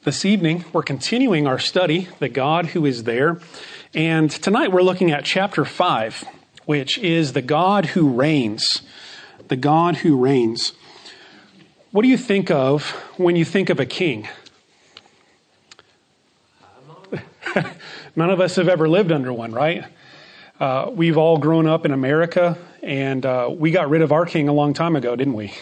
This evening, we're continuing our study, The God Who Is There. And tonight we're looking at chapter 5, which is the God who reigns. The God who reigns. What do you think of when you think of a king? None of us have ever lived under one, right? We've all grown up in America, and we got rid of our king a long time ago, didn't we?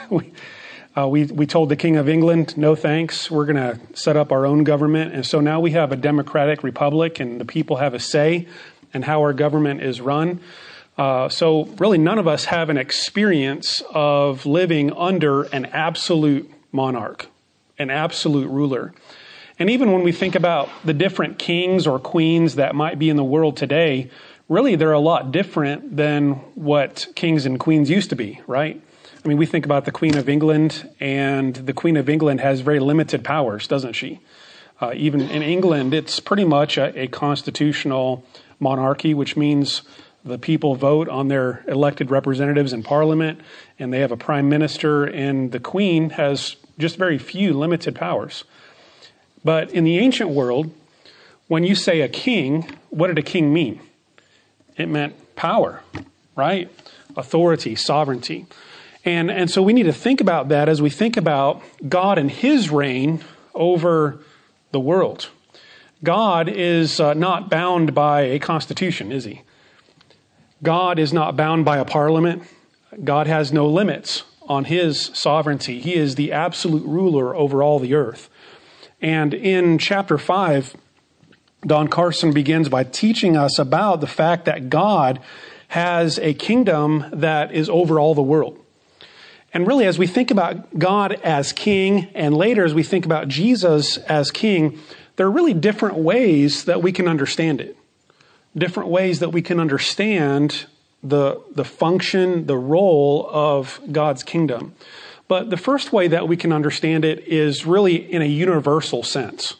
We told the King of England, no thanks, we're going to set up our own government. And so now we have a democratic republic and the people have a say in how our government is run. So really none of us have an experience of living under an absolute monarch, an absolute ruler. And even when we think about the different kings or queens that might be in the world today, really they're a lot different than what kings and queens used to be, right? I mean, we think about the Queen of England, and the Queen of England has very limited powers, doesn't she? Even in England, it's pretty much a constitutional monarchy, which means the people vote on their elected representatives in Parliament, and they have a prime minister, and the Queen has just very few limited powers. But in the ancient world, when you say a king, what did a king mean? It meant power, right? Authority, sovereignty. And so we need to think about that as we think about God and his reign over the world. God is not bound by a constitution, is he? God is not bound by a parliament. God has no limits on his sovereignty. He is the absolute ruler over all the earth. And in chapter 5, Don Carson begins by teaching us about the fact that God has a kingdom that is over all the world. And really, as we think about God as king, and later as we think about Jesus as king, there are really different ways that we can understand it. Different ways that we can understand the function, the role of God's kingdom. But the first way that we can understand it is really in a universal sense.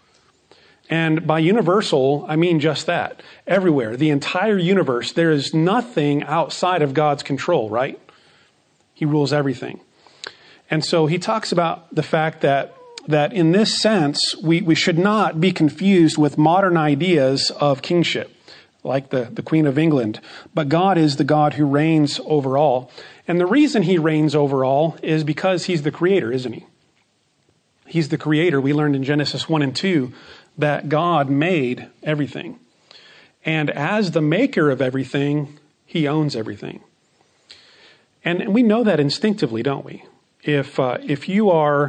And by universal, I mean just that. Everywhere, the entire universe, there is nothing outside of God's control, right? He rules everything. And so he talks about the fact that in this sense, we should not be confused with modern ideas of kingship, like the Queen of England. But God is the God who reigns over all. And the reason he reigns over all is because he's the creator, isn't he? He's the creator. We learned in Genesis 1 and 2 that God made everything. And as the maker of everything, he owns everything. And we know that instinctively, don't we? If you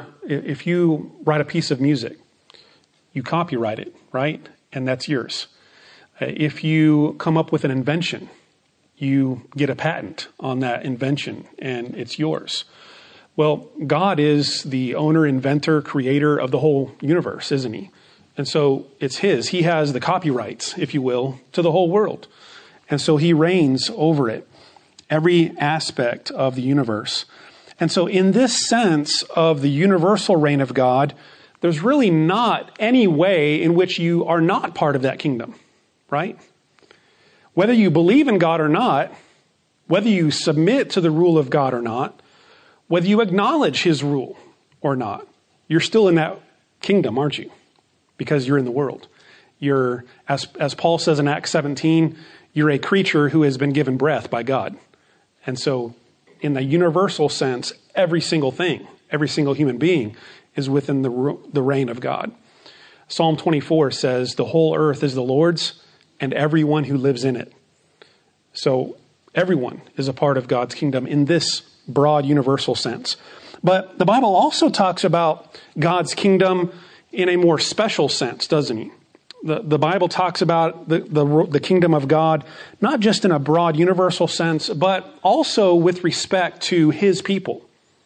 write a piece of music, you copyright it, right? And that's yours. If you come up with an invention, you get a patent on that invention and it's yours. Well, God is the owner, inventor, creator of the whole universe, isn't he? And so it's his. He has the copyrights, if you will, to the whole world. And so he reigns over it. Every aspect of the universe. And so in this sense of the universal reign of God, there's really not any way in which you are not part of that kingdom, right? Whether you believe in God or not, whether you submit to the rule of God or not, whether you acknowledge his rule or not, you're still in that kingdom, aren't you? Because you're in the world. You're, as Paul says in Acts 17, you're a creature who has been given breath by God. And so in the universal sense, every single thing, every single human being is within the reign of God. Psalm 24 says, the whole earth is the Lord's and everyone who lives in it. So everyone is a part of God's kingdom in this broad universal sense. But the Bible also talks about God's kingdom in a more special sense, doesn't he? The Bible talks about the kingdom of God, not just in a broad universal sense, but also with respect to his people.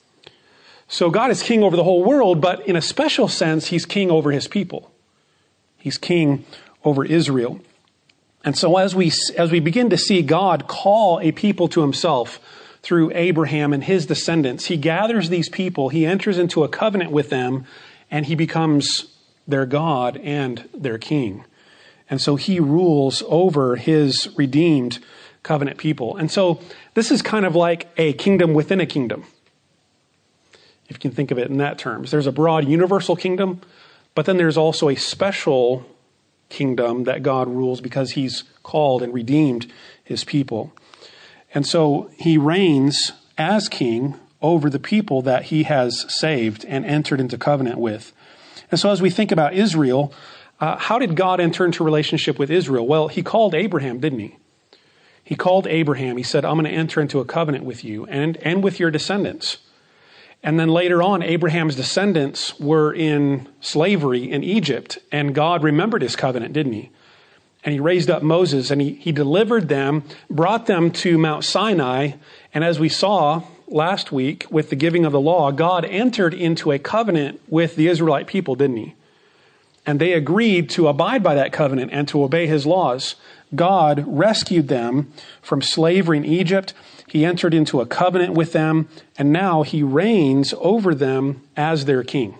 So God is king over the whole world, but in a special sense, he's king over his people. He's king over Israel. And so as we begin to see God call a people to himself through Abraham and his descendants, he gathers these people, he enters into a covenant with them, and he becomes their God and their king. And so he rules over his redeemed covenant people. And so this is kind of like a kingdom within a kingdom, if you can think of it in that terms. There's a broad universal kingdom, But then there's also a special kingdom that God rules because he's called and redeemed his people. And so he reigns as king over the people that he has saved and entered into covenant with. And so as we think about Israel, how did God enter into relationship with Israel? Well, he called Abraham, didn't he? He called Abraham. He said, I'm going to enter into a covenant with you and with your descendants. And then later on, Abraham's descendants were in slavery in Egypt, and God remembered his covenant, didn't he? And he raised up Moses, and he delivered them, brought them to Mount Sinai, and as we saw last week with the giving of the law, God entered into a covenant with the Israelite people, didn't he? And they agreed to abide by that covenant and to obey his laws. God rescued them from slavery in Egypt. He entered into a covenant with them, and now he reigns over them as their king.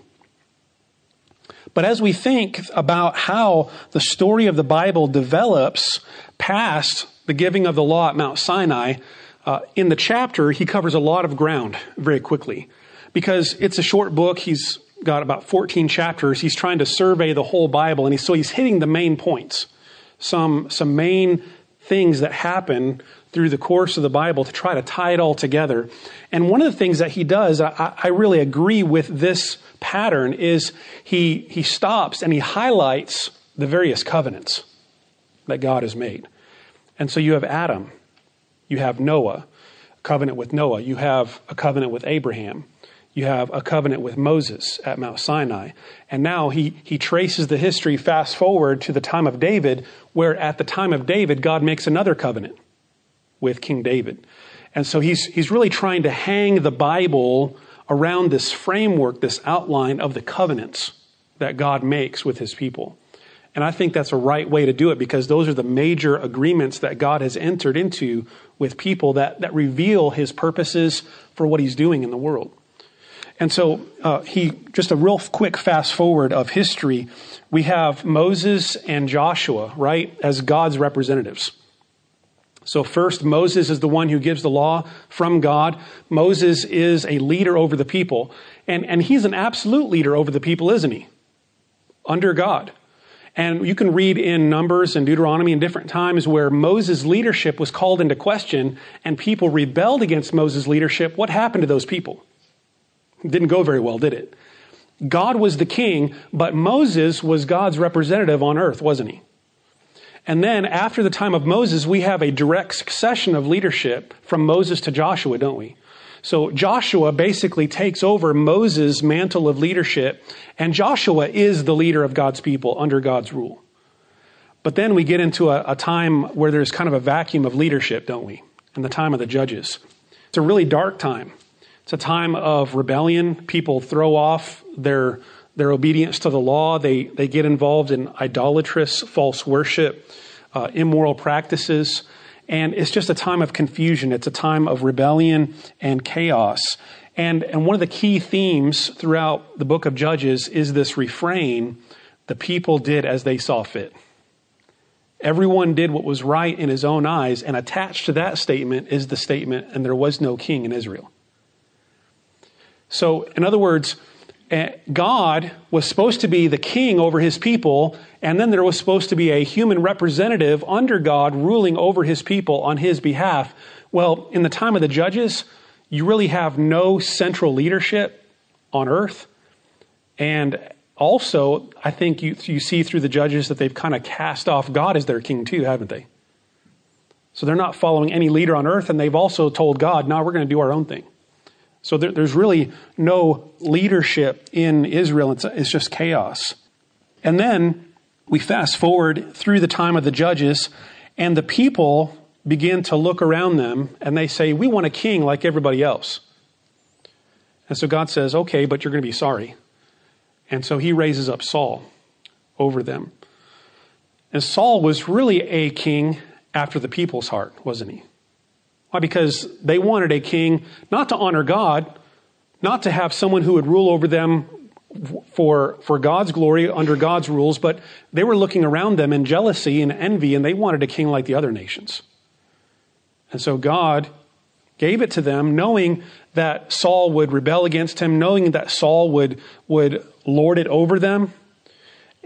But as we think about how the story of the Bible develops past the giving of the law at Mount Sinai, in the chapter, he covers a lot of ground very quickly. Because it's a short book, he's got about 14 chapters. He's trying to survey the whole Bible, and so he's hitting the main points. Some main things that happen through the course of the Bible to try to tie it all together. And one of the things that he does, I really agree with this pattern, is he stops and he highlights the various covenants that God has made. And so you have Adam, you have Noah, a covenant with Noah, you have a covenant with Abraham, you have a covenant with Moses at Mount Sinai. And now he traces the history fast forward to the time of David, where at the time of David, God makes another covenant with King David. And so he's really trying to hang the Bible around this framework, this outline of the covenants that God makes with his people. And I think that's a right way to do it, because those are the major agreements that God has entered into with people that reveal his purposes for what he's doing in the world. And so just a real quick fast forward of history, we have Moses and Joshua, right, as God's representatives. So first, Moses is the one who gives the law from God. Moses is a leader over the people. And he's an absolute leader over the people, isn't he? Under God. And you can read in Numbers and Deuteronomy in different times where Moses' leadership was called into question and people rebelled against Moses' leadership. What happened to those people? It didn't go very well, did it? God was the king, but Moses was God's representative on earth, wasn't he? And then after the time of Moses, we have a direct succession of leadership from Moses to Joshua, don't we? So Joshua basically takes over Moses' mantle of leadership, and Joshua is the leader of God's people under God's rule. But then we get into a time where there's kind of a vacuum of leadership, don't we? In the time of the judges. It's a really dark time. It's a time of rebellion. People throw off their obedience to the law. They get involved in idolatrous false worship, immoral practices. And it's just a time of confusion. It's a time of rebellion and chaos. And one of the key themes throughout the book of Judges is this refrain, the people did as they saw fit. Everyone did what was right in his own eyes, and attached to that statement is the statement, and there was no king in Israel. So, in other words, God was supposed to be the king over his people, and then there was supposed to be a human representative under God ruling over his people on his behalf. Well, in the time of the judges, you really have no central leadership on earth. And also, I think you see through the judges that they've kind of cast off God as their king too, haven't they? So they're not following any leader on earth, and they've also told God, no, we're going to do our own thing. So there's really no leadership in Israel. It's just chaos. And then we fast forward through the time of the judges, and the people begin to look around them, and they say, we want a king like everybody else. And so God says, okay, but you're going to be sorry. And so he raises up Saul over them. And Saul was really a king after the people's heart, wasn't he? Why? Because they wanted a king not to honor God, not to have someone who would rule over them for God's glory under God's rules, but they were looking around them in jealousy and envy, and they wanted a king like the other nations. And so God gave it to them, knowing that Saul would rebel against him, knowing that Saul would lord it over them.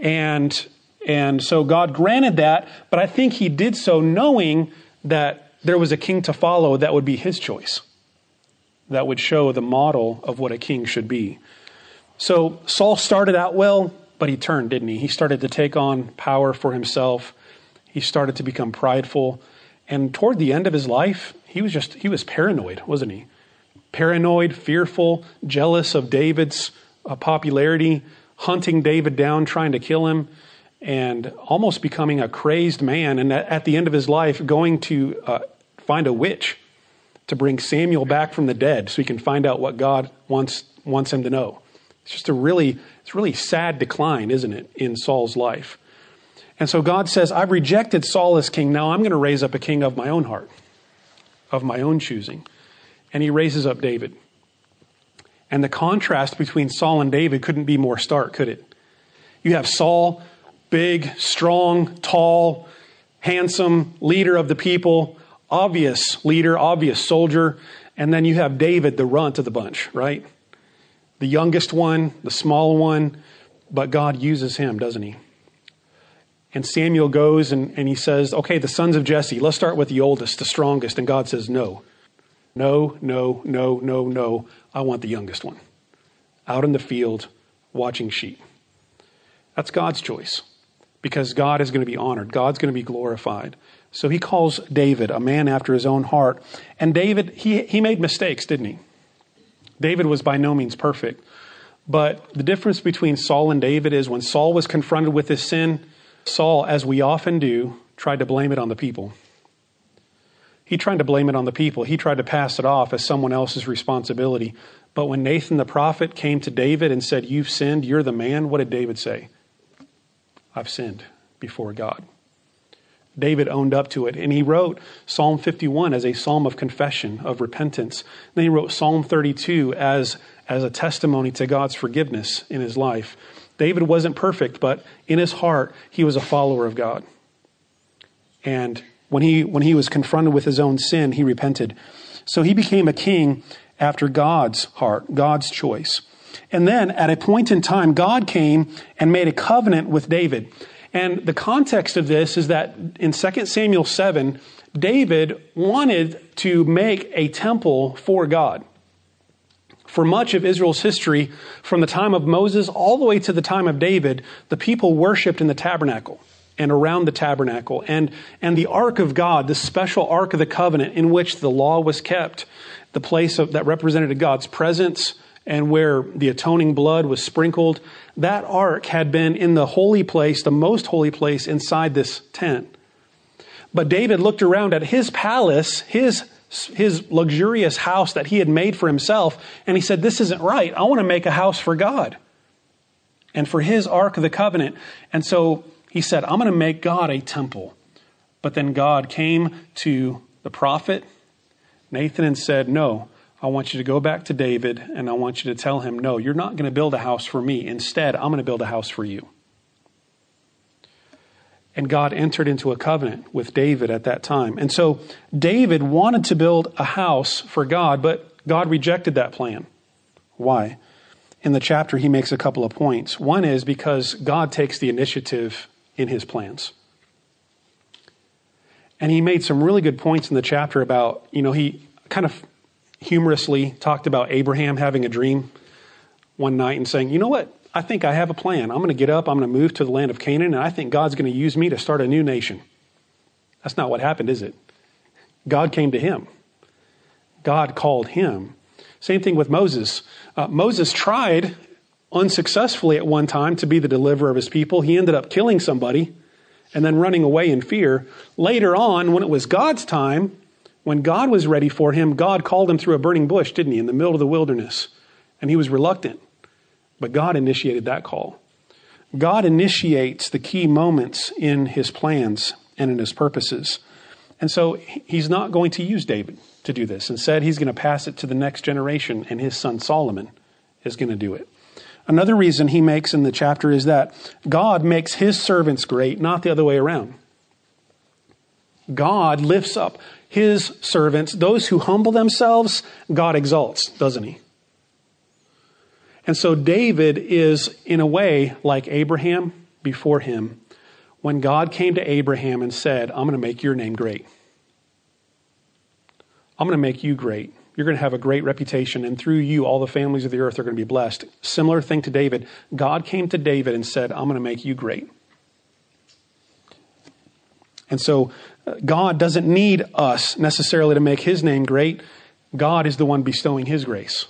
And so God granted that, but I think he did so knowing that there was a king to follow that would be his choice, that would show the model of what a king should be. So Saul started out well, but he turned, didn't he? He started to take on power for himself. He started to become prideful. And toward the end of his life, he was paranoid, wasn't he? Paranoid, fearful, jealous of David's popularity, hunting David down, trying to kill him, and almost becoming a crazed man. And at the end of his life, going to find a witch to bring Samuel back from the dead so he can find out what God wants him to know. It's just really sad decline, isn't it, in Saul's life. And so God says, I've rejected Saul as king. Now I'm going to raise up a king of my own heart, of my own choosing. And he raises up David. And the contrast between Saul and David couldn't be more stark, could it? You have Saul, big, strong, tall, handsome leader of the people, obvious leader, obvious soldier. And then you have David, the runt of the bunch, right? The youngest one, the small one, but God uses him, doesn't he? And Samuel goes and he says, okay, the sons of Jesse, let's start with the oldest, the strongest. And God says, no. No. I want the youngest one out in the field watching sheep. That's God's choice because God is going to be honored. God's going to be glorified. So he calls David a man after his own heart. And David, he made mistakes, didn't he? David was by no means perfect. But the difference between Saul and David is when Saul was confronted with his sin, Saul, as we often do, tried to blame it on the people. He tried to blame it on the people. He tried to pass it off as someone else's responsibility. But when Nathan the prophet came to David and said, you've sinned, you're the man, what did David say? I've sinned before God. David owned up to it. And he wrote Psalm 51 as a psalm of confession, of repentance. Then he wrote Psalm 32 as a testimony to God's forgiveness in his life. David wasn't perfect, but in his heart, he was a follower of God. And when he was confronted with his own sin, he repented. So he became a king after God's heart, God's choice. And then at a point in time, God came and made a covenant with David. And the context of this is that in 2 Samuel 7, David wanted to make a temple for God. For much of Israel's history, from the time of Moses all the way to the time of David, the people worshiped in the tabernacle and around the tabernacle. And the Ark of God, the special Ark of the Covenant in which the law was kept, the place that represented God's presence and where the atoning blood was sprinkled, that ark had been in the holy place, the most holy place inside this tent. But David looked around at his palace, his luxurious house that he had made for himself, and he said, this isn't right. I want to make a house for God and for his Ark of the Covenant. And so he said, I'm going to make God a temple. But then God came to the prophet Nathan and said, no, I want you to go back to David and I want you to tell him, no, you're not going to build a house for me. Instead, I'm going to build a house for you. And God entered into a covenant with David at that time. And so David wanted to build a house for God, but God rejected that plan. Why? In the chapter, he makes a couple of points. One is because God takes the initiative in his plans. And he made some really good points in the chapter about, he kind of humorously talked about Abraham having a dream one night and saying, you know what? I think I have a plan. I'm going to get up. I'm going to move to the land of Canaan. And I think God's going to use me to start a new nation. That's not what happened, is it? God came to him. God called him. Same thing with Moses. Moses tried unsuccessfully at one time to be the deliverer of his people. He ended up killing somebody and then running away in fear. Later on, when it was God's time, when God was ready for him, God called him through a burning bush, didn't he, in the middle of the wilderness? And he was reluctant. But God initiated that call. God initiates the key moments in his plans and in his purposes. And so he's not going to use David to do this. Instead, he's going to pass it to the next generation, and his son Solomon is going to do it. Another reason he makes in the chapter is that God makes his servants great, not the other way around. God lifts up his servants. Those who humble themselves, God exalts, doesn't he? And so David is, in a way, like Abraham before him when God came to Abraham and said, I'm going to make your name great. I'm going to make you great. You're going to have a great reputation, and through you, all the families of the earth are going to be blessed. Similar thing to David. God came to David and said, I'm going to make you great. And so God doesn't need us necessarily to make his name great. God is the one bestowing his grace.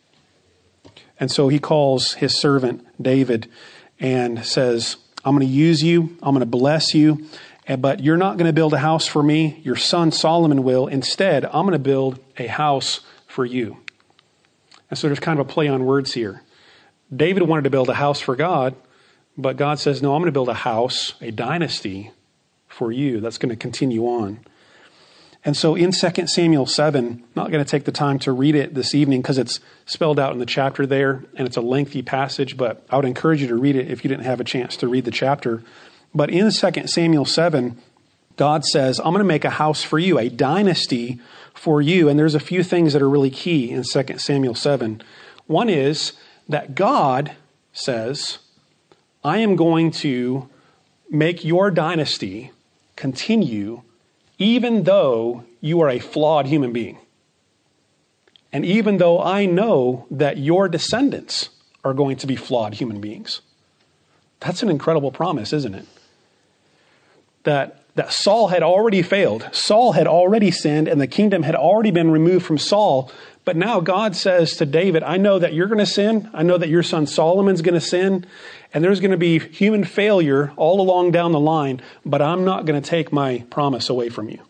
And so he calls his servant David and says, I'm going to use you. I'm going to bless you. But you're not going to build a house for me. Your son Solomon will. Instead, I'm going to build a house for you. And so there's kind of a play on words here. David wanted to build a house for God, but God says, no, I'm going to build a house, a dynasty for you that's going to continue on. And so in 2 Samuel 7, I'm not going to take the time to read it this evening because it's spelled out in the chapter there, and it's a lengthy passage, but I would encourage you to read it if you didn't have a chance to read the chapter. But in 2 Samuel 7, God says, I'm going to make a house for you, a dynasty for you. And there's a few things that are really key in 2 Samuel 7. One is that God says, I am going to make your dynasty continue even though you are a flawed human being. And even though I know that your descendants are going to be flawed human beings. That's an incredible promise, isn't it? That Saul had already failed. Saul had already sinned, and the kingdom had already been removed from Saul. But now God says to David, I know that you're going to sin. I know that your son Solomon's going to sin. And there's going to be human failure all along down the line, but I'm not going to take my promise away from you.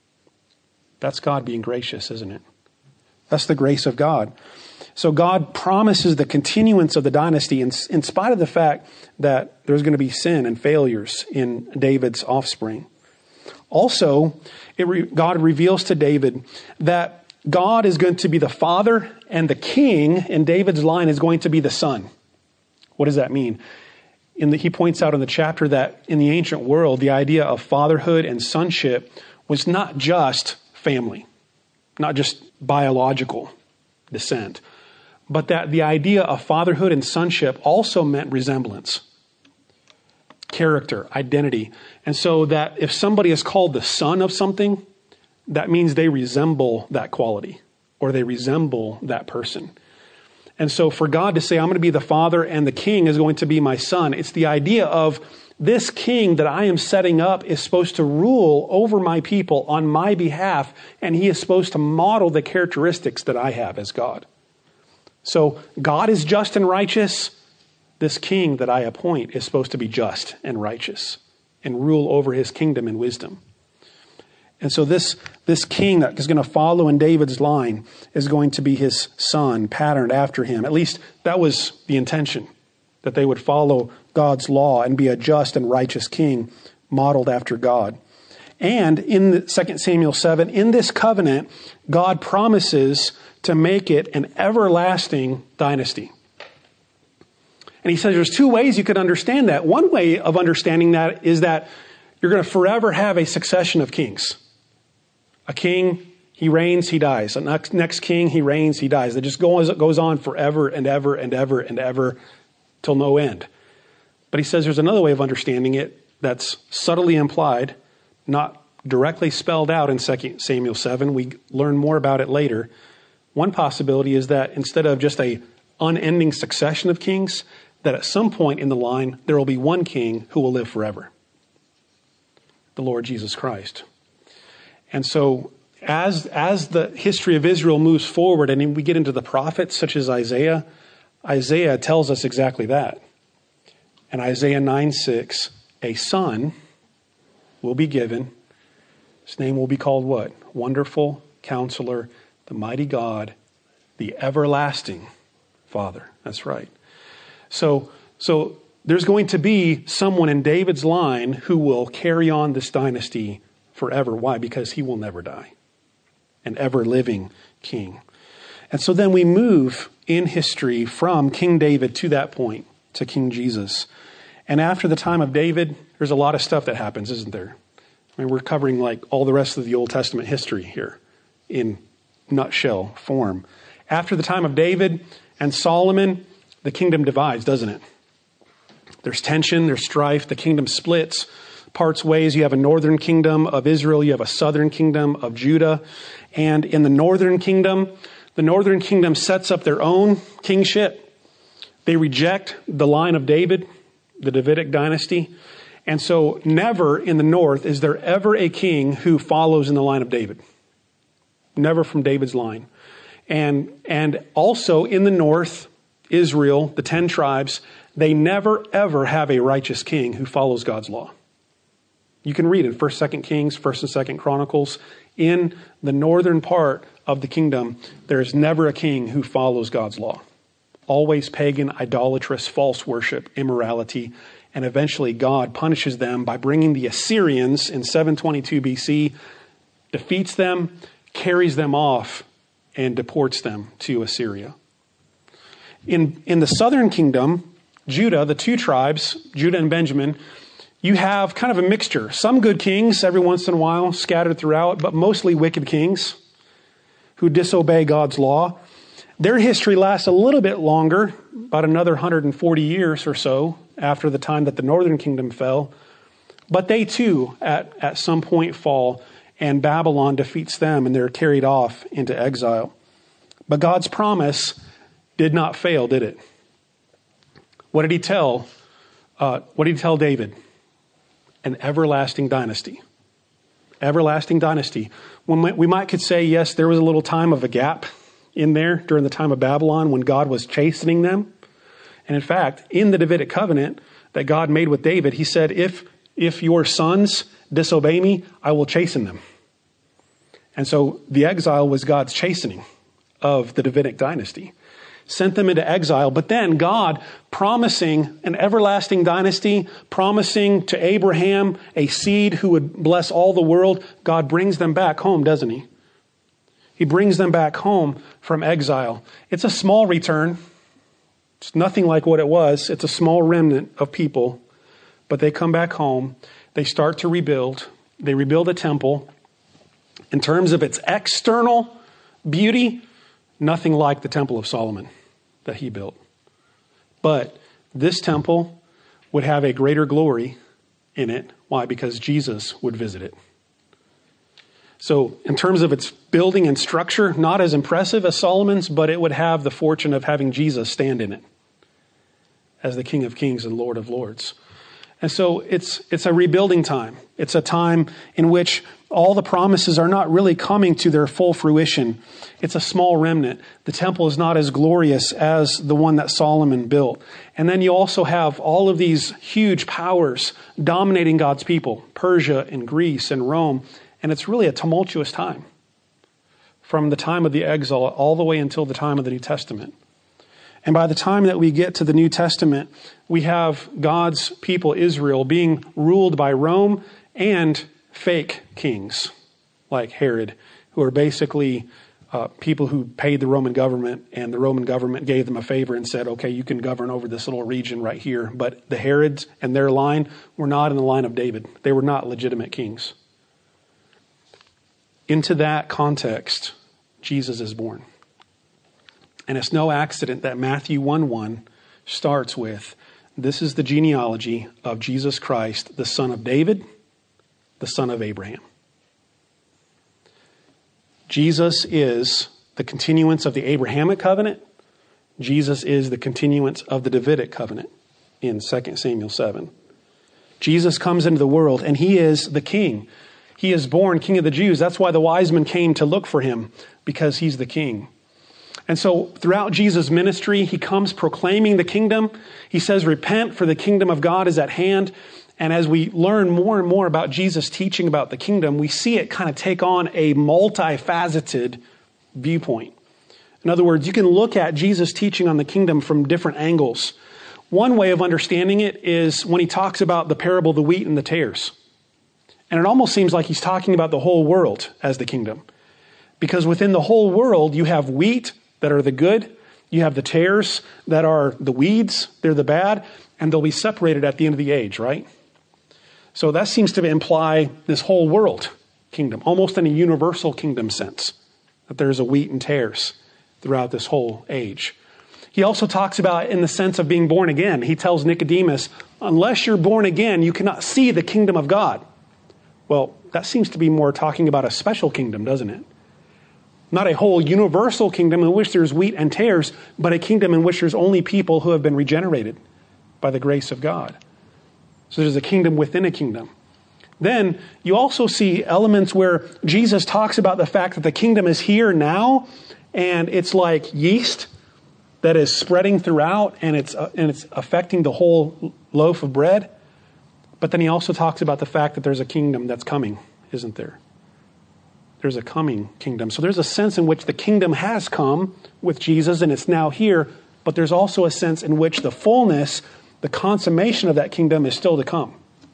That's God being gracious, isn't it? That's the grace of God. So God promises the continuance of the dynasty in spite of the fact that there's going to be sin and failures in David's offspring. Also, God reveals to David that God is going to be the father and the king in David's line is going to be the son. What does that mean? He points out in the chapter that in the ancient world, the idea of fatherhood and sonship was not just family, not just biological descent, but that the idea of fatherhood and sonship also meant resemblance, character, identity. And so that if somebody is called the son of something, that means they resemble that quality or they resemble that person. And so for God to say, I'm going to be the father and the king is going to be my son, it's the idea of this king that I am setting up is supposed to rule over my people on my behalf, and he is supposed to model the characteristics that I have as God. So God is just and righteous. This king that I appoint is supposed to be just and righteous and rule over his kingdom in wisdom. And so this king that is going to follow in David's line is going to be his son, patterned after him. At least that was the intention, that they would follow God's law and be a just and righteous king modeled after God. And in 2 Samuel 7, in this covenant, God promises to make it an everlasting dynasty. And he says there's two ways you could understand that. One way of understanding that is that you're going to forever have a succession of kings. A king, he reigns, he dies. A next king, he reigns, he dies. It just goes on forever and ever and ever and ever till no end. But he says there's another way of understanding it that's subtly implied, not directly spelled out in 2 Samuel 7. We learn more about it later. One possibility is that instead of just a unending succession of kings, that at some point in the line, there will be one king who will live forever. The Lord Jesus Christ. And so as the history of Israel moves forward and we get into the prophets such as Isaiah, Isaiah tells us exactly that. And Isaiah 9:6, a son will be given. His name will be called what? Wonderful Counselor, the Mighty God, the Everlasting Father. That's right. So there's going to be someone in David's line who will carry on this dynasty forever. Why? Because he will never die. An ever-living king. And so then we move in history from King David to that point, to King Jesus. And after the time of David, there's a lot of stuff that happens, isn't there? I mean, we're covering like all the rest of the Old Testament history here in nutshell form. After the time of David and Solomon, the kingdom divides, doesn't it? There's tension, there's strife, the kingdom splits, parts ways. You have a northern kingdom of Israel, you have a southern kingdom of Judah. And in the northern kingdom sets up their own kingship. They reject the line of David, the Davidic dynasty. And so never in the north is there ever a king who follows in the line of David. Never from David's line. And also in the north, Israel, the 10 tribes, they never ever have a righteous king who follows God's law. You can read in 1st, 2nd Kings, 1st and 2nd Chronicles. In the northern part of the kingdom, there is never a king who follows God's law. Always pagan, idolatrous, false worship, immorality, and eventually God punishes them by bringing the Assyrians in 722 BC, defeats them, carries them off, and deports them to Assyria. In the southern kingdom, Judah, the 2 tribes, Judah and Benjamin, you have kind of a mixture. Some good kings every once in a while scattered throughout, but mostly wicked kings who disobey God's law. Their history lasts a little bit longer, about another 140 years or so after the time that the northern kingdom fell. But they too, at some point, fall, and Babylon defeats them, and they're carried off into exile. But God's promise did not fail, did it? What did he tell? What did he tell David? An everlasting dynasty. Everlasting dynasty. We could say, yes, there was a little time of a gap in there during the time of Babylon when God was chastening them. And in fact, in the Davidic covenant that God made with David, he said, if your sons disobey me, I will chasten them. And so the exile was God's chastening of the Davidic dynasty. Sent them into exile, but then God promising an everlasting dynasty, promising to Abraham a seed who would bless all the world, God brings them back home, doesn't he? He brings them back home from exile. It's a small return. It's nothing like what it was. It's a small remnant of people, but they come back home. They start to rebuild. They rebuild a temple. In terms of its external beauty, nothing like the Temple of Solomon that he built. But this temple would have a greater glory in it. Why? Because Jesus would visit it. So in terms of its building and structure, not as impressive as Solomon's, but it would have the fortune of having Jesus stand in it as the King of Kings and Lord of Lords. And so it's a rebuilding time. It's a time in which all the promises are not really coming to their full fruition. It's a small remnant. The temple is not as glorious as the one that Solomon built. And then you also have all of these huge powers dominating God's people, Persia and Greece and Rome. And it's really a tumultuous time from the time of the exile all the way until the time of the New Testament. And by the time that we get to the New Testament, we have God's people, Israel, being ruled by Rome and fake kings like Herod, who are basically people who paid the Roman government, and the Roman government gave them a favor and said, okay, you can govern over this little region right here. But the Herods and their line were not in the line of David. They were not legitimate kings. Into that context, Jesus is born. And it's no accident that Matthew 1:1 starts with, this is the genealogy of Jesus Christ, the son of David, the son of Abraham. Jesus is the continuance of the Abrahamic covenant. Jesus is the continuance of the Davidic covenant in 2 Samuel 7. Jesus comes into the world and he is the king. He is born King of the Jews. That's why the wise men came to look for him, because he's the king. And so throughout Jesus' ministry, he comes proclaiming the kingdom. He says, repent, for the kingdom of God is at hand. And as we learn more and more about Jesus' teaching about the kingdom, we see it kind of take on a multifaceted viewpoint. In other words, you can look at Jesus' teaching on the kingdom from different angles. One way of understanding it is when he talks about the parable of the wheat and the tares. And it almost seems like he's talking about the whole world as the kingdom. Because within the whole world, you have wheat that are the good. You have the tares that are the weeds. They're the bad. And they'll be separated at the end of the age, right? So that seems to imply this whole world kingdom, almost in a universal kingdom sense, that there's a wheat and tares throughout this whole age. He also talks about in the sense of being born again. He tells Nicodemus, unless you're born again, you cannot see the kingdom of God. Well, that seems to be more talking about a special kingdom, doesn't it? Not a whole universal kingdom in which there's wheat and tares, but a kingdom in which there's only people who have been regenerated by the grace of God. So there's a kingdom within a kingdom. Then you also see elements where Jesus talks about the fact that the kingdom is here now, and it's like yeast that is spreading throughout, and it's affecting the whole loaf of bread. But then he also talks about the fact that there's a kingdom that's coming, isn't there? There's a coming kingdom. So there's a sense in which the kingdom has come with Jesus and it's now here, but there's also a sense in which the fullness, the consummation of that kingdom is still to come.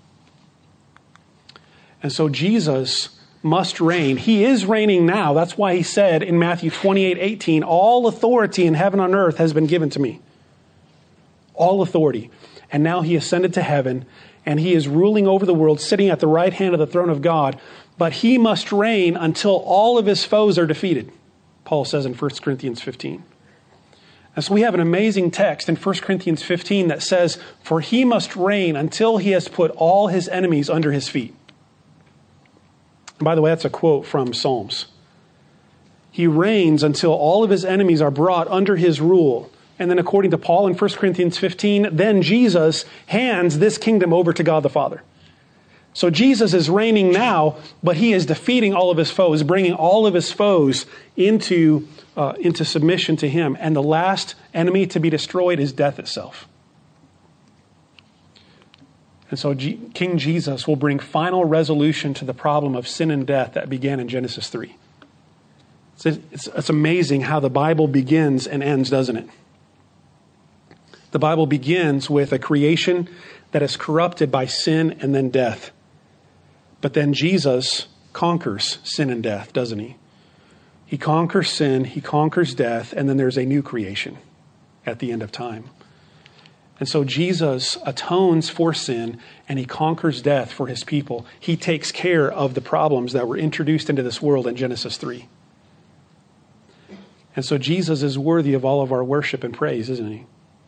And so Jesus must reign. He is reigning now. That's why he said in Matthew 28:18, all authority in heaven and on earth has been given to me. All authority. And now he ascended to heaven and he is ruling over the world, sitting at the right hand of the throne of God. But he must reign until all of his foes are defeated, Paul says in 1 Corinthians 15. And so we have an amazing text in 1 Corinthians 15 that says, for he must reign until he has put all his enemies under his feet. And by the way, that's a quote from Psalms. He reigns until all of his enemies are brought under his rule. And then according to Paul in 1 Corinthians 15, then Jesus hands this kingdom over to God the Father. So Jesus is reigning now, but he is defeating all of his foes, bringing all of his foes into submission to him. And the last enemy to be destroyed is death itself. And so King Jesus will bring final resolution to the problem of sin and death that began in Genesis 3. It's amazing how the Bible begins and ends, doesn't it? The Bible begins with a creation that is corrupted by sin and then death. But then Jesus conquers sin and death, doesn't he? He conquers sin, he conquers death, and then there's a new creation at the end of time. And so Jesus atones for sin and he conquers death for his people. He takes care of the problems that were introduced into this world in Genesis 3. And so Jesus is worthy of all of our worship and praise, isn't he?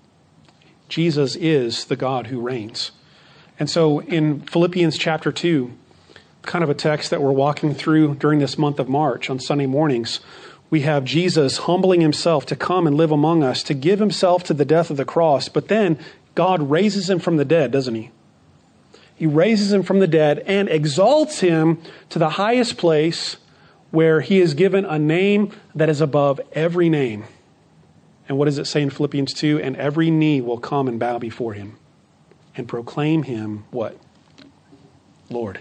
Jesus is the God who reigns. And so in Philippians chapter 2, kind of a text that we're walking through during this month of March on Sunday mornings, we have Jesus humbling himself to come and live among us, to give himself to the death of the cross. But then God raises him from the dead, doesn't he? He raises him from the dead and exalts him to the highest place where he is given a name that is above every name. And what does it say in Philippians 2? And every knee will come and bow before him and proclaim him what? Lord.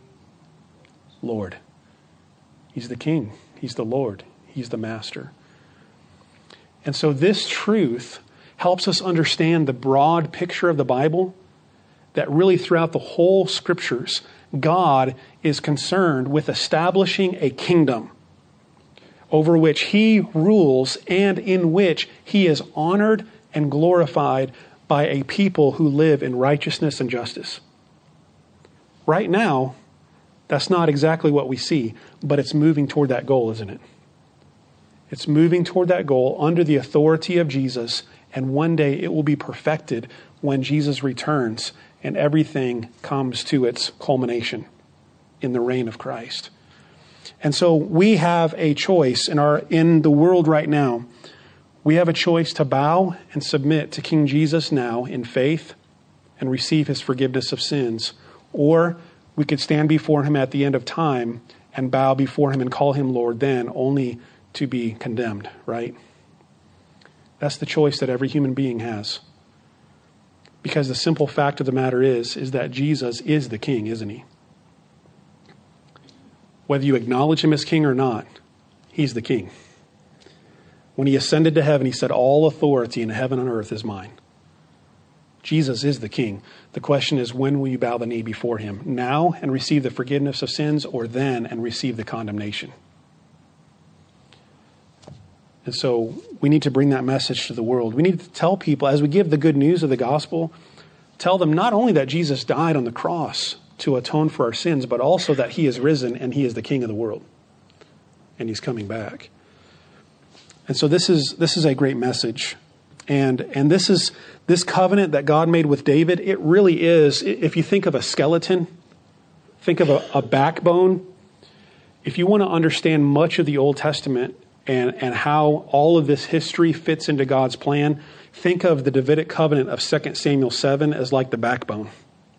Lord. He's the King. He's the Lord. He's the Master. And so this truth helps us understand the broad picture of the Bible, that really throughout the whole Scriptures, God is concerned with establishing a kingdom over which he rules and in which he is honored and glorified by a people who live in righteousness and justice. Right now, that's not exactly what we see, but it's moving toward that goal, isn't it? It's moving toward that goal under the authority of Jesus, and one day it will be perfected when Jesus returns and everything comes to its culmination in the reign of Christ. And so we have a choice in the world right now. We have a choice to bow and submit to King Jesus now in faith and receive his forgiveness of sins, or we could stand before him at the end of time and bow before him and call him Lord then, only to be condemned, right? That's the choice that every human being has. Because the simple fact of the matter is that Jesus is the King, isn't he? Whether you acknowledge him as King or not, he's the King. When he ascended to heaven, he said, all authority in heaven and earth is mine. Jesus is the King. The question is, when will you bow the knee before him? Now and receive the forgiveness of sins, or then and receive the condemnation? And so we need to bring that message to the world. We need to tell people, as we give the good news of the gospel, tell them not only that Jesus died on the cross to atone for our sins, but also that he is risen and he is the King of the world. And he's coming back. And so this is a great message. And this covenant that God made with David, it really is, if you think of a skeleton, think of a backbone. If you want to understand much of the Old Testament and how all of this history fits into God's plan, think of the Davidic covenant of 2 Samuel 7 as like the backbone.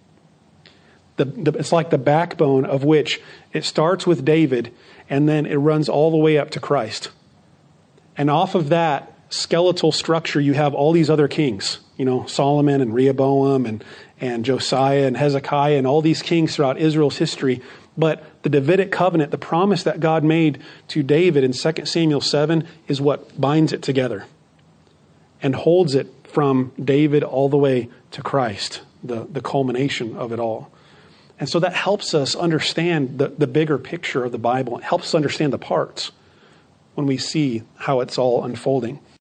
It's like the backbone of which it starts with David and then it runs all the way up to Christ. And off of that skeletal structure, you have all these other kings, Solomon and Rehoboam and Josiah and Hezekiah and all these kings throughout Israel's history. But the Davidic covenant, the promise that God made to David in 2 Samuel 7 is what binds it together and holds it from David all the way to Christ, the culmination of it all. And so that helps us understand the bigger picture of the Bible. It helps us understand the parts when we see how it's all unfolding.